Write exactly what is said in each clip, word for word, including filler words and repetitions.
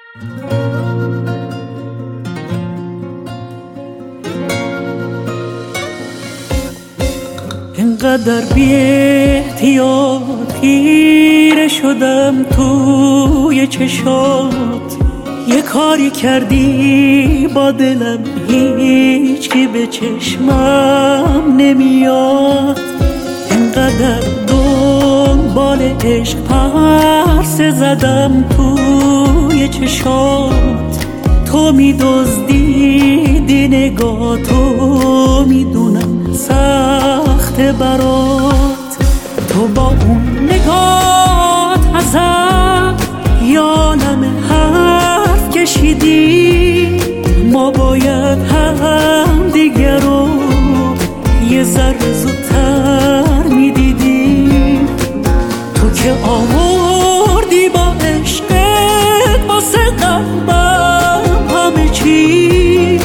اینقدر بی احتیاط خیره شدم توی چشات، یه کاری کردی با دلم هیچ کی به چشمم نمیاد. اینقدر دنبال عشق پرسه زدم توی چشات، تو میدزدیدی نگاه، تو میدونم سخت برات. تو با اون نگات ازم یالم حرف کشیدی، ما باید هم دیگر رو یه ذره زودتر میدیدی. تو که آوردی با عشقت واسه قلبم همه چیز،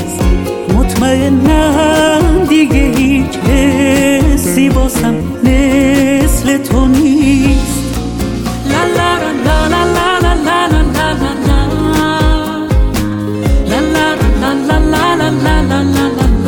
مطمئنم دیگه هیچ حسی واسم مثل تو نیست. لا لا لا لا لا لا لا لا لا لا لا لا لا لا لا لا.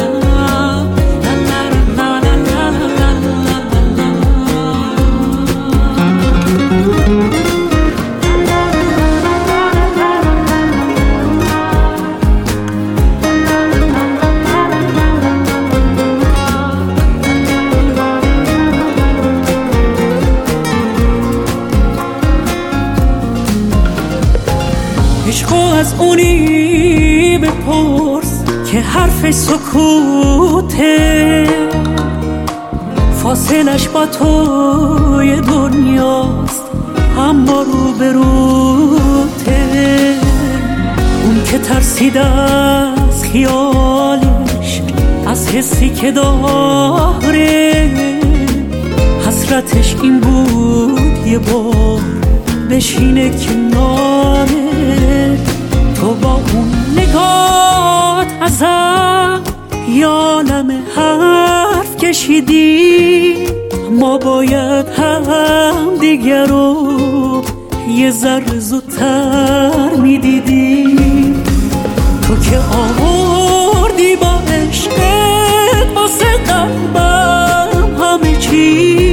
عشقو از اونی بپرس که حرف سکوته، فاصلش با توی دنیاست اما رو به روته. اون که ترسید از خیالش، از حسی که داره، حسرتش این بود یه بار بشینه کناره. تو با اون نگات ازم یالم حرف کشیدی، ما باید هم دیگر رو یه ذره زودتر میدیدی. تو که آوردی با عشقت واسه قلبم همه چی،